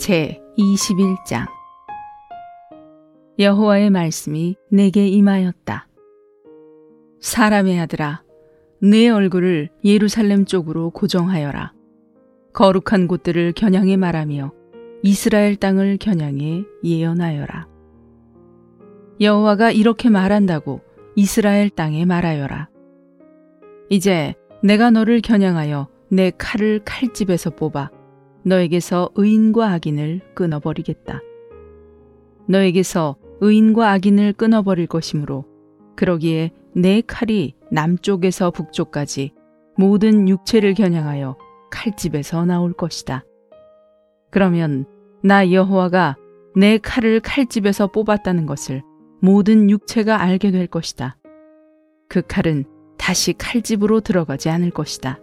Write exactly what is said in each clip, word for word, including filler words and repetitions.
제이십일 장. 여호와의 말씀이 내게 임하였다. 사람의 아들아, 내 얼굴을 예루살렘 쪽으로 고정하여라. 거룩한 곳들을 겨냥해 말하며 이스라엘 땅을 겨냥해 예언하여라. 여호와가 이렇게 말한다고 이스라엘 땅에 말하여라. 이제 내가 너를 겨냥하여 내 칼을 칼집에서 뽑아 너에게서 의인과 악인을 끊어버리겠다. 너에게서 의인과 악인을 끊어버릴 것이므로 그러기에 내 칼이 남쪽에서 북쪽까지 모든 육체를 겨냥하여 칼집에서 나올 것이다. 그러면 나 여호와가 내 칼을 칼집에서 뽑았다는 것을 모든 육체가 알게 될 것이다. 그 칼은 다시 칼집으로 들어가지 않을 것이다.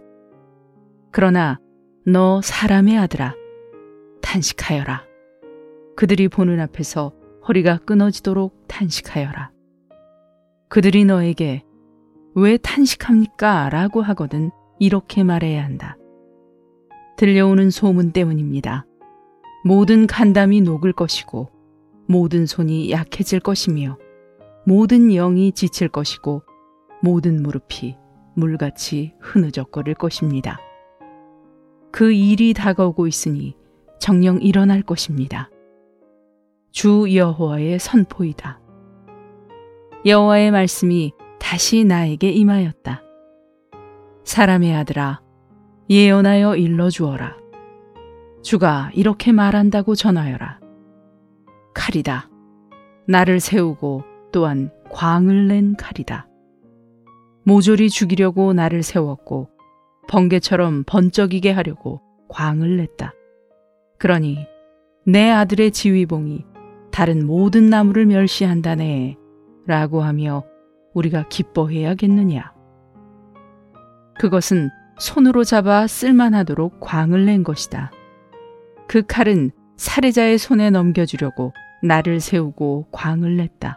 그러나 너 사람의 아들아, 탄식하여라. 그들이 보는 앞에서 허리가 끊어지도록 탄식하여라. 그들이 너에게 왜 탄식합니까? 라고 하거든 이렇게 말해야 한다. 들려오는 소문 때문입니다. 모든 간담이 녹을 것이고 모든 손이 약해질 것이며 모든 영이 지칠 것이고 모든 무릎이 물같이 흐느적거릴 것입니다. 그 일이 다가오고 있으니 정녕 일어날 것입니다. 주 여호와의 선포이다. 여호와의 말씀이 다시 나에게 임하였다. 사람의 아들아, 예언하여 일러주어라. 주가 이렇게 말한다고 전하여라. 칼이다. 나를 세우고 또한 광을 낸 칼이다. 모조리 죽이려고 나를 세웠고 번개처럼 번쩍이게 하려고 광을 냈다. 그러니 내 아들의 지휘봉이 다른 모든 나무를 멸시한다네 라고 하며 우리가 기뻐해야겠느냐. 그것은 손으로 잡아 쓸만하도록 광을 낸 것이다. 그 칼은 살해자의 손에 넘겨주려고 나를 세우고 광을 냈다.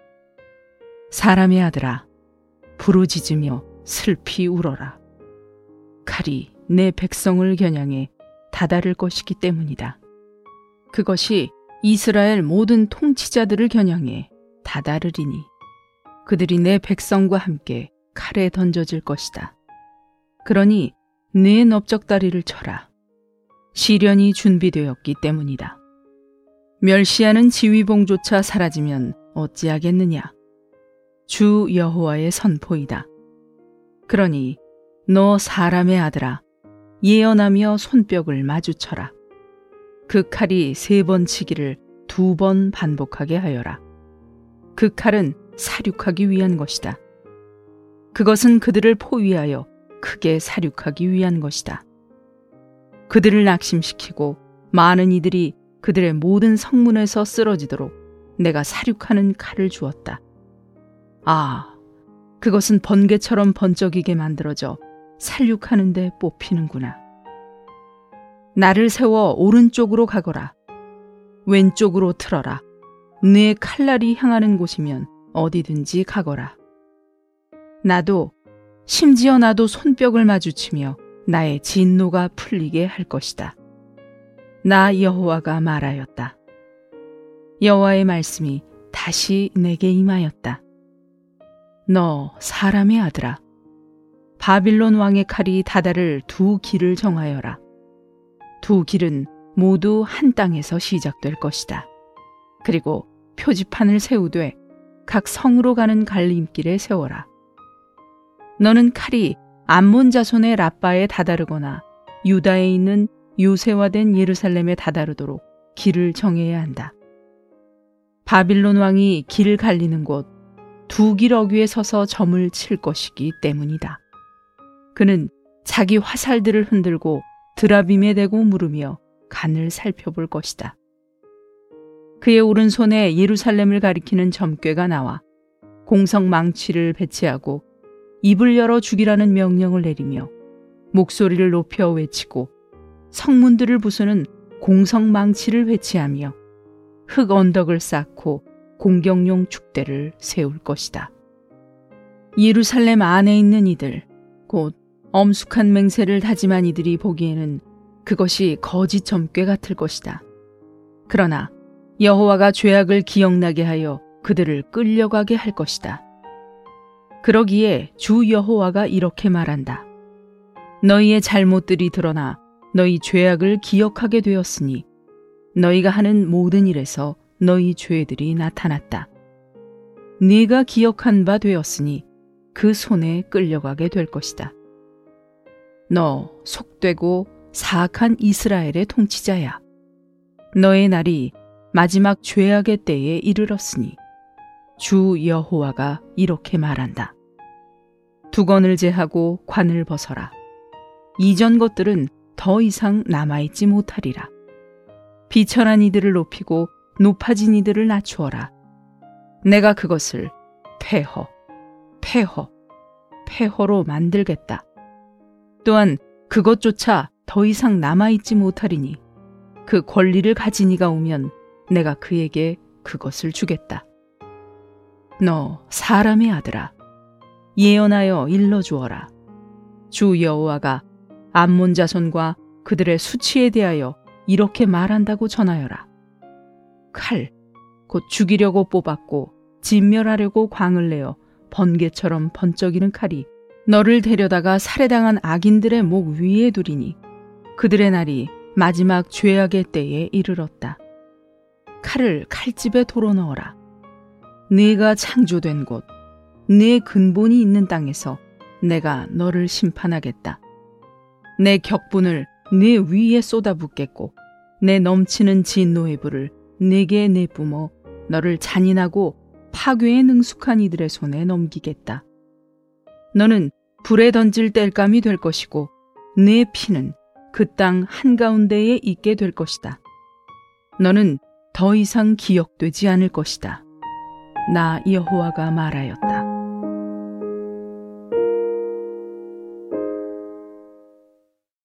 사람의 아들아, 부르짖으며 슬피 울어라. 칼이 내 백성을 겨냥해 다다를 것이기 때문이다. 그것이 이스라엘 모든 통치자들을 겨냥해 다다르리니 그들이 내 백성과 함께 칼에 던져질 것이다. 그러니 내 넓적다리를 쳐라. 시련이 준비되었기 때문이다. 멸시하는 지휘봉조차 사라지면 어찌하겠느냐. 주 여호와의 선포이다. 그러니 너 사람의 아들아, 예언하며 손뼉을 마주쳐라. 그 칼이 세 번 치기를 두 번 반복하게 하여라. 그 칼은 사륙하기 위한 것이다. 그것은 그들을 포위하여 크게 사륙하기 위한 것이다. 그들을 낙심시키고 많은 이들이 그들의 모든 성문에서 쓰러지도록 내가 사륙하는 칼을 주었다. 아, 그것은 번개처럼 번쩍이게 만들어져 살육하는데 뽑히는구나. 나를 세워 오른쪽으로 가거라. 왼쪽으로 틀어라. 내 칼날이 향하는 곳이면 어디든지 가거라. 나도 심지어 나도 손뼉을 마주치며 나의 진노가 풀리게 할 것이다. 나 여호와가 말하였다. 여호와의 말씀이 다시 내게 임하였다. 너 사람의 아들아, 바빌론 왕의 칼이 다다를 두 길을 정하여라. 두 길은 모두 한 땅에서 시작될 것이다. 그리고 표지판을 세우되 각 성으로 가는 갈림길에 세워라. 너는 칼이 암몬 자손의 라빠에 다다르거나 유다에 있는 요새화된 예루살렘에 다다르도록 길을 정해야 한다. 바빌론 왕이 길 갈리는 곳 두 길 어귀에 서서 점을 칠 것이기 때문이다. 그는 자기 화살들을 흔들고 드라빔에 대고 물으며 간을 살펴볼 것이다. 그의 오른손에 예루살렘을 가리키는 점괘가 나와 공성 망치를 배치하고 입을 열어 죽이라는 명령을 내리며 목소리를 높여 외치고 성문들을 부수는 공성 망치를 배치하며 흙 언덕을 쌓고 공경용 축대를 세울 것이다. 예루살렘 안에 있는 이들, 곧 엄숙한 맹세를 다짐한 이들이 보기에는 그것이 거짓 점괘 같을 것이다. 그러나 여호와가 죄악을 기억나게 하여 그들을 끌려가게 할 것이다. 그러기에 주 여호와가 이렇게 말한다. 너희의 잘못들이 드러나 너희 죄악을 기억하게 되었으니 너희가 하는 모든 일에서 너희 죄들이 나타났다. 네가 기억한 바 되었으니 그 손에 끌려가게 될 것이다. 너 속되고 사악한 이스라엘의 통치자야. 너의 날이 마지막 죄악의 때에 이르렀으니 주 여호와가 이렇게 말한다. 두건을 제하고 관을 벗어라. 이전 것들은 더 이상 남아있지 못하리라. 비천한 이들을 높이고 높아진 이들을 낮추어라. 내가 그것을 폐허, 폐허, 폐허로 만들겠다. 또한 그것조차 더 이상 남아있지 못하리니 그 권리를 가진 이가 오면 내가 그에게 그것을 주겠다. 너 사람의 아들아, 예언하여 일러주어라. 주 여호와가 암몬 자손과 그들의 수치에 대하여 이렇게 말한다고 전하여라. 칼, 곧 죽이려고 뽑았고 진멸하려고 광을 내어 번개처럼 번쩍이는 칼이 너를 데려다가 살해당한 악인들의 목 위에 두리니 그들의 날이 마지막 죄악의 때에 이르렀다. 칼을 칼집에 도로 넣어라. 네가 창조된 곳, 네 근본이 있는 땅에서 내가 너를 심판하겠다. 내 격분을 네 위에 쏟아붓겠고 내 넘치는 진노의 불을 네게 내뿜어 너를 잔인하고 파괴에 능숙한 이들의 손에 넘기겠다. 너는 불에 던질 땔감이 될 것이고 네 피는 그 땅 한가운데에 있게 될 것이다. 너는 더 이상 기억되지 않을 것이다. 나 여호와가 말하였다.